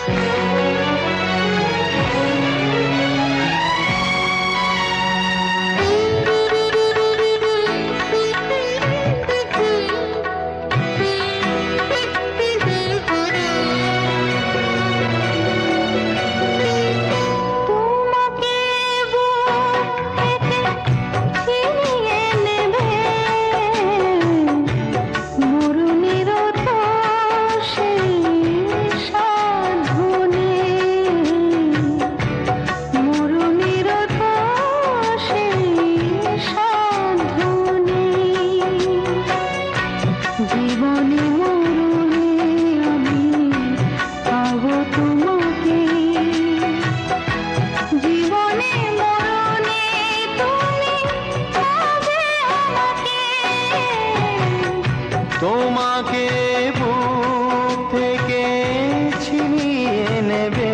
তোমাকে বুক থেকে ছিনিয়ে নেবে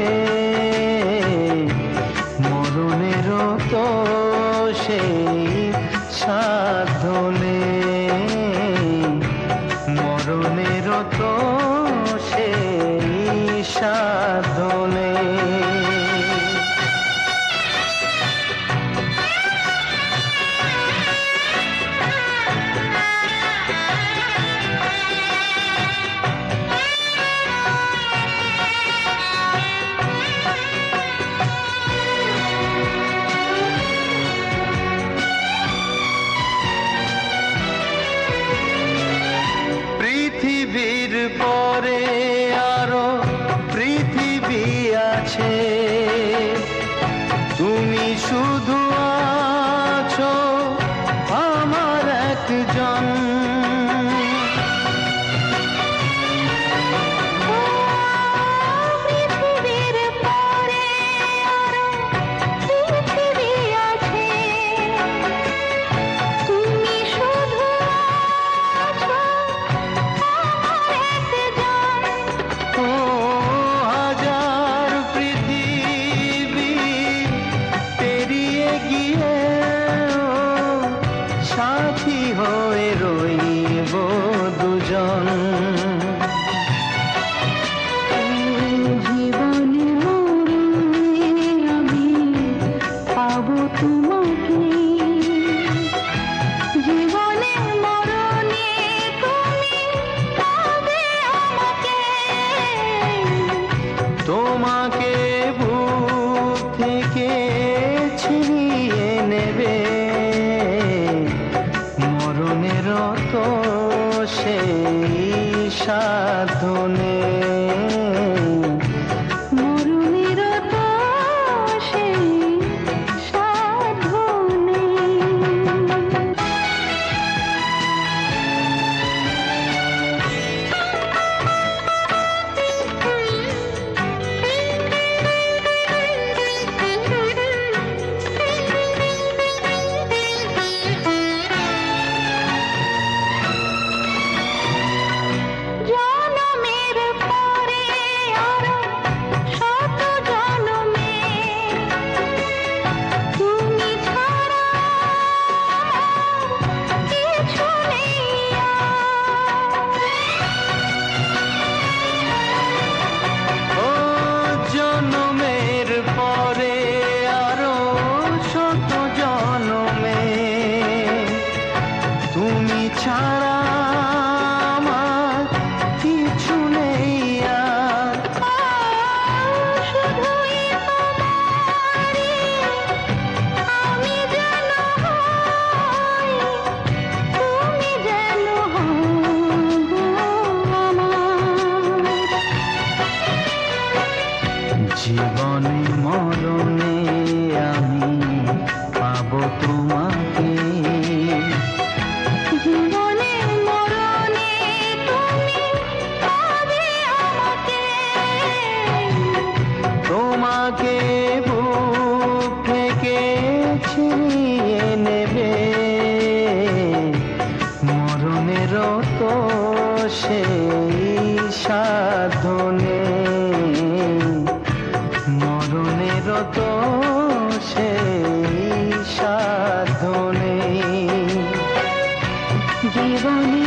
মরণেরও তো সেই সাধ্য নেই, মরণেরও তো সেই সাধ্য নেই। পৃথিবীর পরে আরো পৃথিবী আছে, তুমি শুধু আছো আমার একজন। সাথী হয়ে রইব দুজন, জীবনে মরণে আমি পাবো তোমাকে, জীবনে মরণে তুমি পাবে আমাকে। তোমাকে বুক থেকে ছিনিয়ে নেবে মরণেরও তো সেই সাধ্য নেই, মরণেরও তো সেই সাধ্য নেই। ছাড়া আমার কিছু নেই আর, শুধুই তোমারই আমি যেন হই, তুমি যেন হও আমার। জীবনে মরণে আমি পাবো তোমাকে, জীবনে মরণে তুমি পাবে আমাকে। তোমাকে বুক থেকে ছিনিয়ে নেবে মরণেরও তো সেই সাধ্য নেই, মরণেরও তো সেই সাধ্য নেই। জীবনে